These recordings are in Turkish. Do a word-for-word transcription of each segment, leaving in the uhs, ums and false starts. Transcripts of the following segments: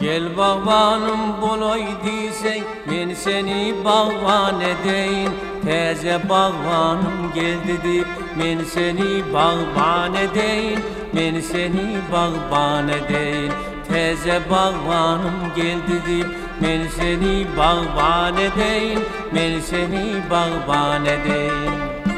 Gel bağbanım boloy diysek, men seni bağban edeyin. Teze bağbanım gel dedi, men seni bağban edeyin. Men seni bağban edeyin. Teze bağbanım gel dedi, men seni bağban edeyin. Men seni bağban edeyin.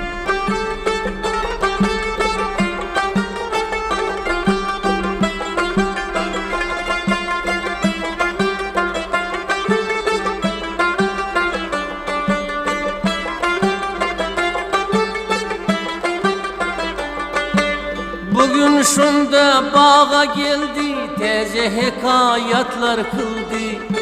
Bugün şunda bağa geldi, teze hekayatlar kıldı.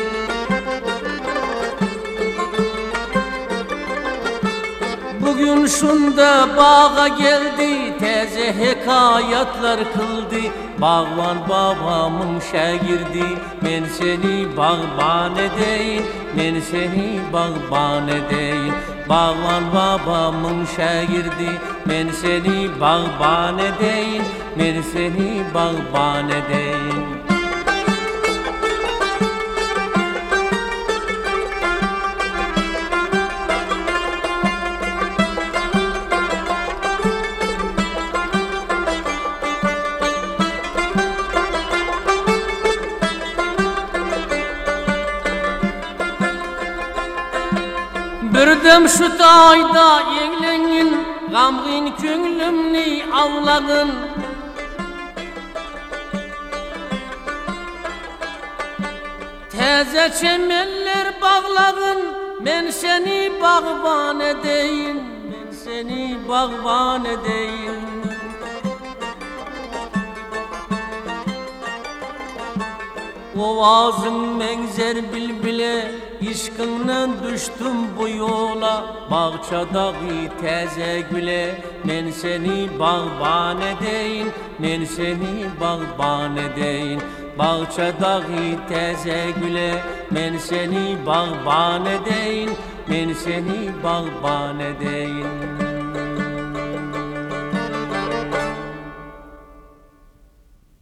Bugün şunda bağa geldi, teze hekayatlar kıldı. Bağban babamın şagirdi, men seni bağban edeyin. Men seni bağban edeyin. Bağban babamın şagirdi, men seni bağban edeyin. Men seni bağban edeyin. Birdem şu tayda yeglenin, gamgin könglimni avlagın. Teze çemeller bağlagın, men seni bağban edeyin. Men seni bağban edeyin. Ovazın menzer bilbile, İşkından düştüm bu yola. Bağçadaki teze güle, men seni bağban edeyin. Men seni bağban edeyin. Bağçadaki teze güle, men seni bağban edeyin. Men seni bağban edeyin.